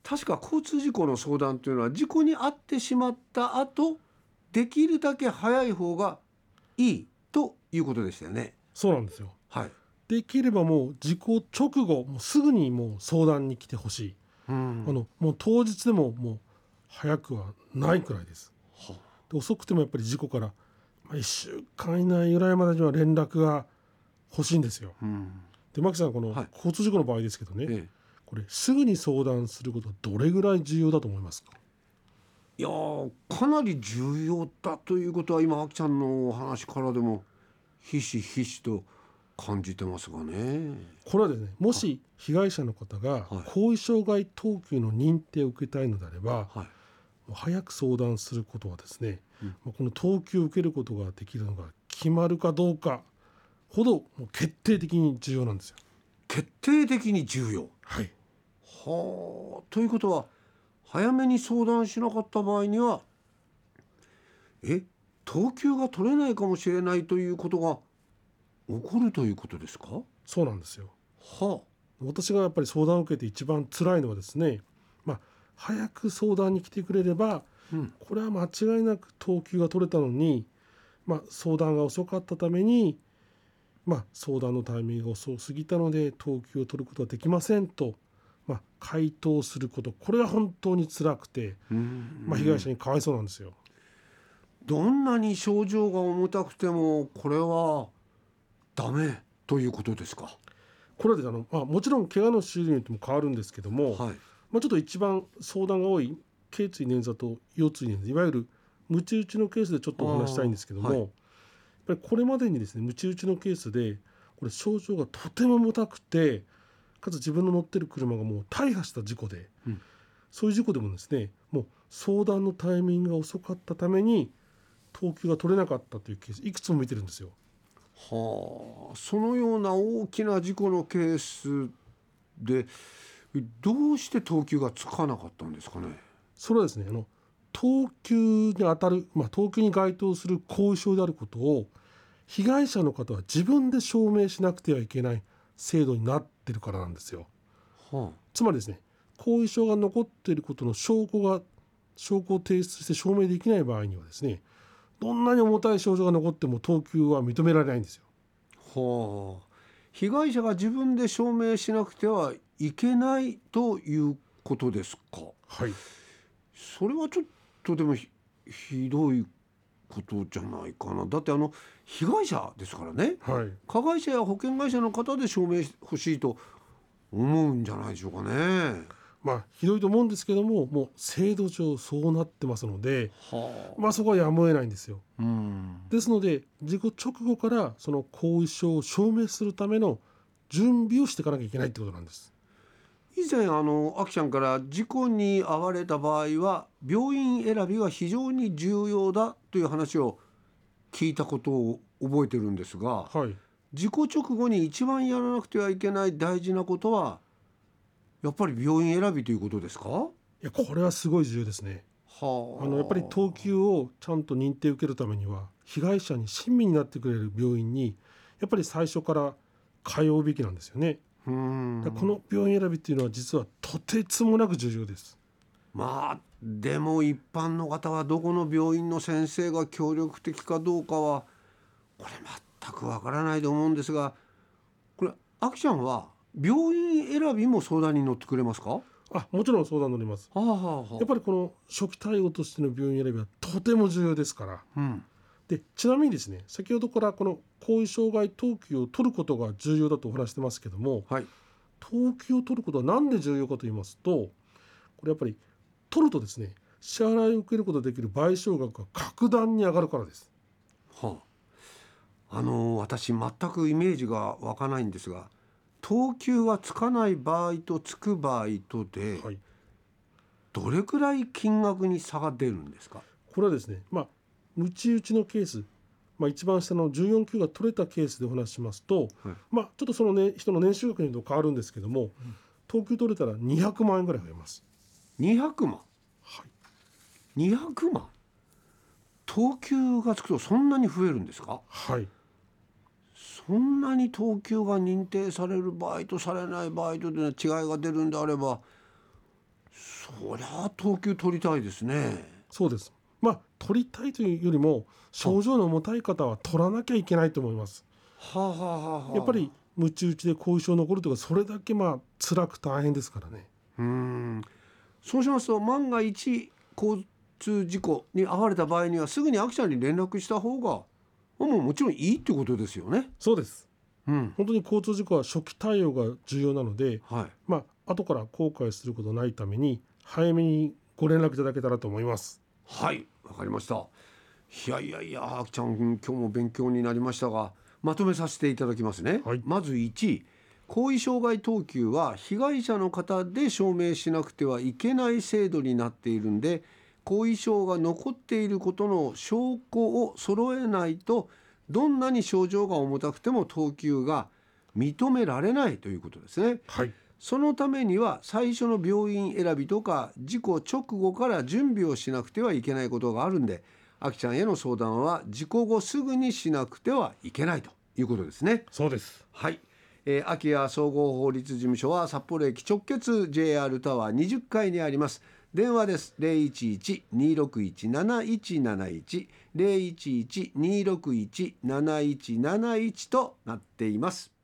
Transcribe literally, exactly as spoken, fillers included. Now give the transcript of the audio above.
確か交通事故の相談というのは事故に遭ってしまった後できるだけ早い方がいいということでしたよね。 そうなんですよ。 はい。 できればもう事故直後もうすぐにもう相談に来てほしい、 うん、 あのもう当日でももう早くはないくらいです。 はで遅くてもやっぱり事故から、まあ、いっしゅうかん以内ぐらいまでには連絡が欲しいんですよ。 うん、 で牧さんこのはい交通事故の場合ですけどね、 ええ、 これすぐに相談することはどれぐらい重要だと思いますか？ いやーかなり重要だということは今あきちゃんのお話からでもひしひしと感じてますがね。 これはですね、もし被害者の方がはい後遺障害等級の認定を受けたいのであれば、 はい。 もう早く相談することはですね、 うんもうこの等級を受けることができるのが決まるかどうかほどもう決定的に重要なんですよ。 決定的に重要。 はいはあ、ということは早めに相談しなかった場合にはえ等級が取れないかもしれないということが起こるということですか？はそうなんですよ。 あ、 私がやっぱり相談を受けて一番辛いのはですね、まあ、早く相談に来てくれればうん、 これは間違いなく等級が取れたのに、まあ、相談が遅かったために、まあ、相談のタイミングが遅すぎたので等級を取ることはできませんと、まあ、回答すること、これは本当に辛くて、 うんまあ、被害者にかわいそうなんですよ。 どんなに症状が重たくてもこれはダメということですか？ これはですね、あの、まあ、もちろん怪我の種類によっても変わるんですけども、 はい。 まあ、ちょっと一番相談が多い頸椎捻挫と腰椎捻挫、いわゆるムチ打ちのケースでちょっとお話したいんですけども、 あーはいやっぱりこれまでにですねムチ打ちのケースでこれ症状がとても重たくて、かつ自分の乗ってる車がもう大破した事故で、 うん、 そういう事故でもですねもう相談のタイミングが遅かったために等級が取れなかったというケースいくつも見てるんですよ。 はあ、そのような大きな事故のケースでどうして等級がつかなかったんですかね？ それはですねあの等級に当たる、まあ、等級に該当する後遺症であることを被害者の方は自分で証明しなくてはいけない制度になってるからなんですよ。 はつまりですね後遺症が残っていることの証拠が証拠を提出して証明できない場合にはですね、どんなに重たい症状が残っても等級は認められないんですよ。 あ、はあ、被害者が自分で証明しなくてはいけないということですか？ はい、 それはちょっとでも ひ, ひどいことじゃないかな。だってあの被害者ですからね。 はい、 加害者や保険会社の方で証明してほしいと思うんじゃないでしょうかね。 まあひどいと思うんですけども、もう制度上そうなってますので、 はあ、 まあそこはやむを得ないんですよ。 うん、 ですので事故直後からその後遺症を証明するための準備をしていかなきゃいけないってことなんです。 以前あのアキちゃんから事故に遭われた場合は病院選びが非常に重要だという話を聞いたことを覚えてるんですが、 はい、 事故直後に一番やらなくてはいけない大事なことはやっぱり病院選びということですか？ いやこれはすごい重要ですね。 はあ、 あのやっぱり等級をちゃんと認定を受けるためには被害者に親身になってくれる病院にやっぱり最初から通うべきなんですよね。 うーん、 だからこの病院選びっていうのは実はとてつもなく重要です。 まあでも一般の方はどこの病院の先生が協力的かどうかはこれ全くわからないと思うんですが、これアキちゃんは病院選びも相談に乗ってくれますか？はあ、もちろん相談乗ります。 あ、はあはあ、 やっぱりこの初期対応としての病院選びはとても重要ですから。 うん、 でちなみにですね先ほどからこの後遺障害等級を取ることが重要だとお話してますけども、 はい、 等級を取ることは何で重要かと言いますと、これやっぱり取るとですね支払いを受けることができる賠償額が格段に上がるからです。 はあ、あの私全くイメージが湧かないんですが、等級がつかない場合とつく場合とではい、 どれくらい金額に差が出るんですか？ これはですねまあムチ打ちのケース、まあ、一番下のじゅうよん級が取れたケースでお話ししますと、 はい、 まあちょっとその、ね、人の年収額によって変わるんですけども、うん、等級取れたらにひゃくまんえんぐらい増えます。 にひゃくまん、 はい、 にひゃくまん、等級がつくとそんなに増えるんですか？ はい、 そんなに等級が認定される場合とされない場合とで違いが出るんであれば、 そりゃあ等級取りたいですね。 そうです。まあ取りたいというよりも症状の重たい方は取らなきゃいけないと思います。 はあ、はあはあはあ、 やっぱりむち打ちで後遺症残るとかそれだけまあ辛く大変ですからね。 うーんそうしますと万が一交通事故に遭われた場合にはすぐにアキちゃんに連絡した方がもうもちろんいいってことですよね。 そうです。 うん、 本当に交通事故は初期対応が重要なので、 はいまあ後から後悔することないために早めにご連絡いただけたらと思います。 はいわかりました。いやいやいやアキちゃん今日も勉強になりましたがまとめさせていただきますね。 はい、 まずいち、後遺障害等級は被害者の方で証明しなくてはいけない制度になっているんで、後遺症が残っていることの証拠を揃えないとどんなに症状が重たくても等級が認められないということですね。 はい、 そのためには最初の病院選びとか事故直後から準備をしなくてはいけないことがあるんで、あきちゃんへの相談は事故後すぐにしなくてはいけないということですね。 そうです。 はい、えー、空家総合法律事務所は札幌駅直結 ジェイアール タワーにじゅっかいにあります。電話です。 ゼロいちいち にーろくいち なないちなないち ゼロいちいち にーろくいち なないちなないちとなっています。